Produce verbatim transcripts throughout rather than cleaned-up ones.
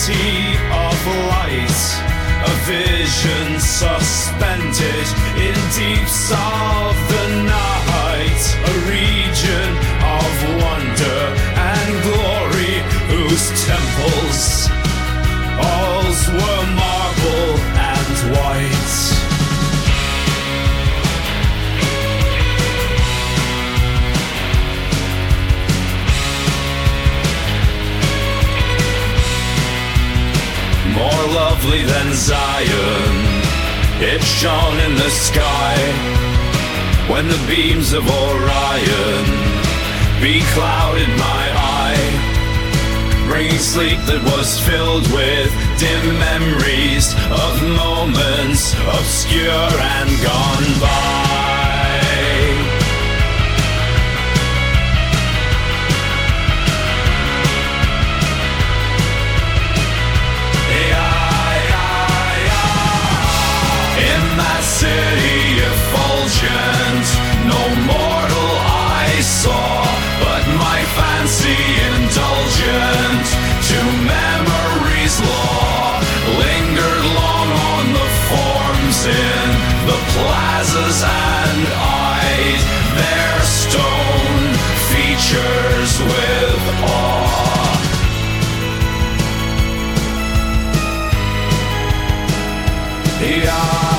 city of light, a vision suspended in deeps of the night, a region of wonder and glory whose temples halls were marble and white. More lovely than Zion, it shone in the sky when the beams of Orion beclouded my eye, bringing sleep that was filled with dim memories of moments obscure and gone by. City effulgent, no mortal I saw, but my fancy indulgent to memory's law lingered long on the forms in the plazas and eyed their stone features with awe. Yeah.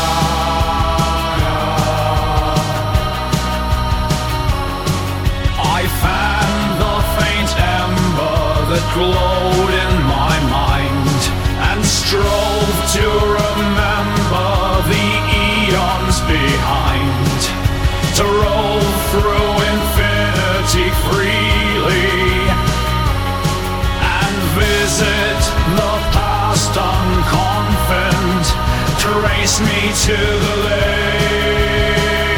That glowed in my mind and strove to remember the eons behind, to roll through infinity freely and visit the past unconfined, trace me to the lake.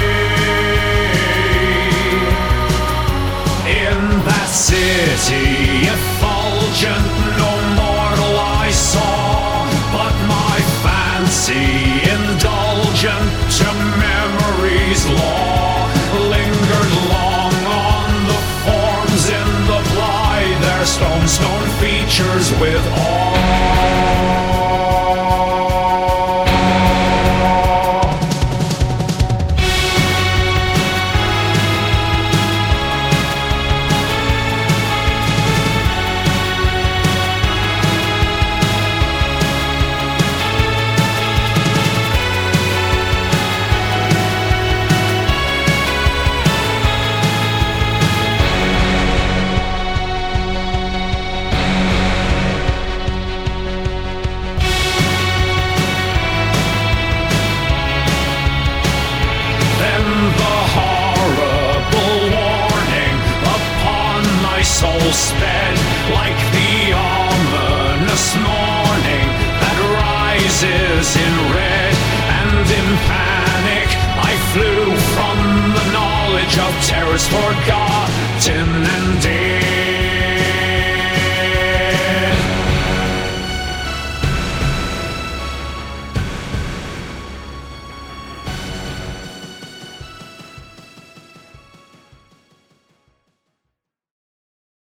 In that city effulgent, no mortal I saw, but my fancy indulgent to memory's law lingered long on the forms in the Blythe, their stone stone features with awe. Soul sped like the ominous morning that rises in red, and in panic I flew from the knowledge of terrors forgotten and dead.